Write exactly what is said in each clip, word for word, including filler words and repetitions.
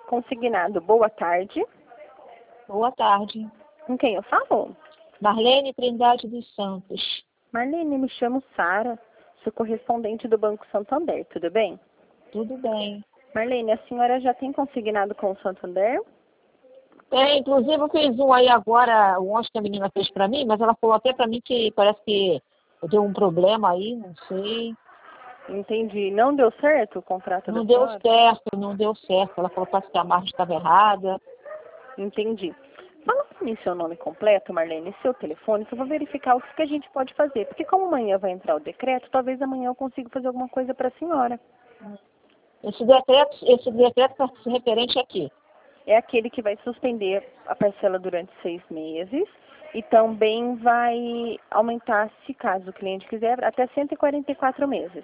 Consignado, boa tarde. Boa tarde. Com quem eu falo? Marlene Trindade dos Santos. Marlene, me chamo Sara, sou correspondente do Banco Santander, tudo bem? Tudo bem. Marlene, a senhora já tem consignado com o Santander? É, inclusive eu fiz um aí agora, ontem que a menina fez pra mim, mas ela falou até pra mim que parece que deu um problema aí, não sei. Entendi. Não deu certo o contrato Não da deu senhora? certo, não deu certo. Ela falou que a margem estava errada. Entendi. Fala pra mim seu nome completo, Marlene, e seu telefone, que eu vou verificar o que que a gente pode fazer. Porque como amanhã vai entrar o decreto, talvez amanhã eu consiga fazer alguma coisa para a senhora. Esse decreto, esse decreto está referente aqui. É aquele que vai suspender a parcela durante seis meses e também vai aumentar, se caso o cliente quiser, até cento e quarenta e quatro meses.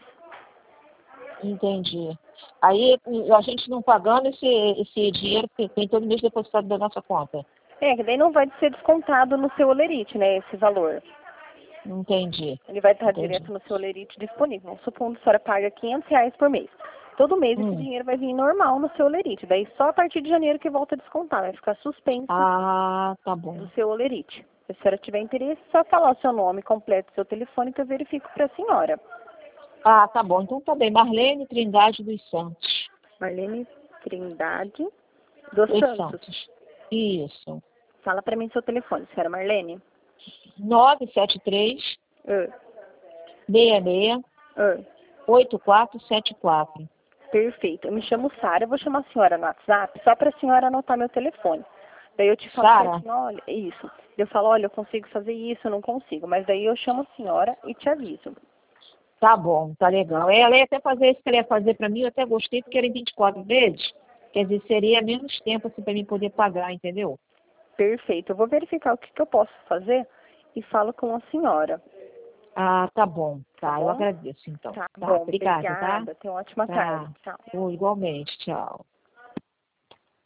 Entendi. Aí a gente não pagando esse, esse dinheiro que tem todo mês depositado da nossa conta. É, que daí não vai ser descontado no seu olerite, né, esse valor. Entendi. Ele vai estar Entendi. direto no seu olerite disponível. Vamos supor que a senhora paga quinhentos reais por mês. Todo mês esse Hum. dinheiro vai vir normal no seu olerite. Daí só a partir de janeiro que volta a descontar. Vai ficar suspenso Ah, tá bom. do seu olerite. Se a senhora tiver interesse, é só falar o seu nome completo, seu telefone, que eu verifico para a senhora. Ah, tá bom. Então tá bem. Marlene Trindade dos Santos. Marlene Trindade dos Dos Santos. Santos. Isso. Fala para mim seu telefone, senhora Marlene. nove sete três, Uh, seis seis, uh. oito quatro sete quatro. Perfeito. Eu me chamo Sara, eu vou chamar a senhora no WhatsApp só para a senhora anotar meu telefone. Daí eu te falo Sara? certinho, olha, isso. Eu falo, olha, eu consigo fazer isso, eu não consigo. Mas daí eu chamo a senhora e te aviso. Tá bom, tá legal. Ela ia até fazer isso que ela ia fazer pra mim, eu até gostei, porque era em vinte e quatro vezes. Quer dizer, seria menos tempo assim pra mim poder pagar, entendeu? Perfeito. Eu vou verificar o que, que eu posso fazer e falo com a senhora. Ah, tá bom. Tá Tá, eu bom? agradeço então. Tá Tá, bom, obrigada, tá? obrigada. Tenha uma ótima Tá. tarde. Tchau. Oh, igualmente, tchau.